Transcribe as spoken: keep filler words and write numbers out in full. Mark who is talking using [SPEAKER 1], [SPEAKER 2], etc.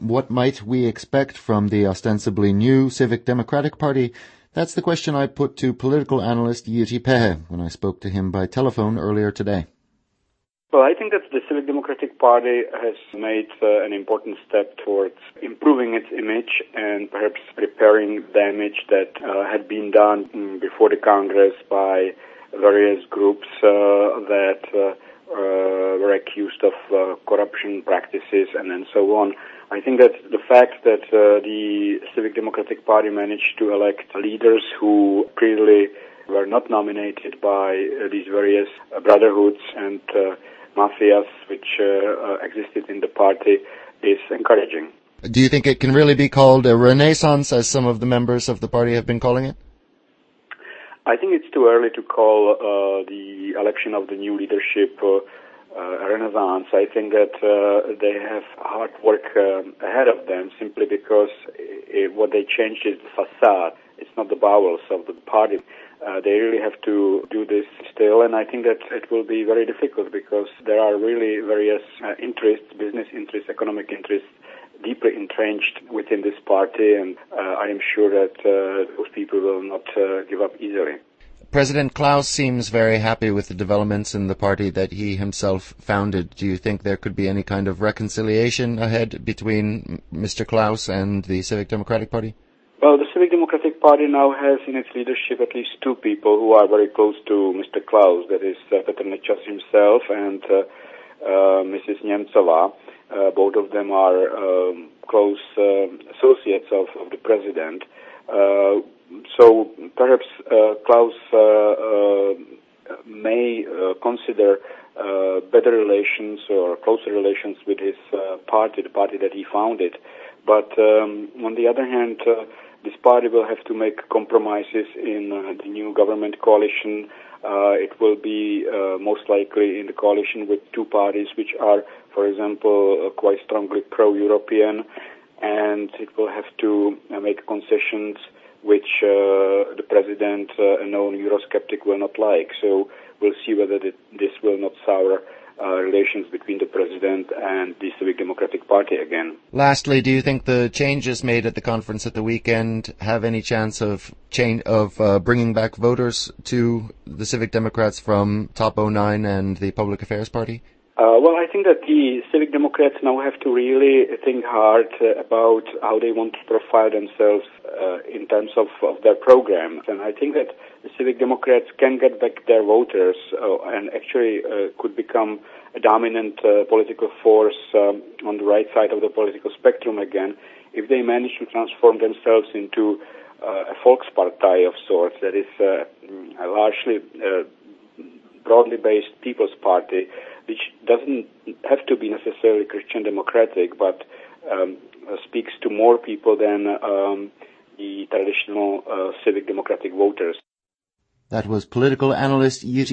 [SPEAKER 1] What might we expect from the ostensibly new Civic Democratic Party? That's the question I put to political analyst Jiří Pehe when I spoke to him by telephone earlier today.
[SPEAKER 2] Well, I think that the Civic Democratic Party has made uh, an important step towards improving its image and perhaps repairing damage that uh, had been done um, before the Congress by various groups uh, that uh, uh, were accused of uh, corruption practices and, and so on. I think that the fact that uh, the Civic Democratic Party managed to elect leaders who clearly were not nominated by uh, these various uh, brotherhoods and uh, mafias which uh, uh, existed in the party is encouraging.
[SPEAKER 1] Do you think it can really be called a renaissance, as some of the members of the party have been calling it?
[SPEAKER 2] I think it's too early to call uh, the election of the new leadership uh, uh, a renaissance. I think that uh, they have hard work uh, ahead of them simply because it, what they changed is the facade. It's not the bowels of the party. Uh, they really have to do this still, and I think that it will be very difficult because there are really various uh, interests, business interests, economic interests, deeply entrenched within this party, and uh, I am sure that uh, those people will not uh, give up easily.
[SPEAKER 1] President Klaus seems very happy with the developments in the party that he himself founded. Do you think there could be any kind of reconciliation ahead between Mister Klaus and the Civic Democratic Party?
[SPEAKER 2] Well, the Civic Democratic Party now has in its leadership at least two people who are very close to Mister Klaus, that is uh, Petr Nečas himself and uh, uh, Missus Němcová. Uh, both of them are um, close uh, associates of, of the president. Uh, so perhaps uh, Klaus uh, uh, may uh, consider uh, better relations or closer relations with his uh, party, the party that he founded. But um, on the other hand, uh, this party will have to make compromises in uh, the new government coalition. Uh, it will be uh, most likely in the coalition with two parties which are, for example, uh, quite strongly pro-European, and it will have to uh, make concessions which uh, the president, uh, a known Eurosceptic, will not like. So we'll see whether it, this will not sour Uh, relations between the president and the Civic Democratic Party again.
[SPEAKER 1] Lastly, do you think the changes made at the conference at the weekend have any chance of change of uh, bringing back voters to the Civic Democrats from Top oh nine and the Public Affairs Party?
[SPEAKER 2] Uh, well, I think that the Civic Democrats now have to really think hard uh, about how they want to profile themselves uh, in terms of, of their program. And I think that the Civic Democrats can get back their voters uh, and actually uh, could become a dominant uh, political force um, on the right side of the political spectrum again if they manage to transform themselves into uh, a Volkspartei of sorts, that is uh, a largely uh, broadly based people's party, which doesn't have to be necessarily Christian democratic, but um, uh, speaks to more people than um, the traditional uh, civic democratic voters.
[SPEAKER 1] That was political analyst Jiří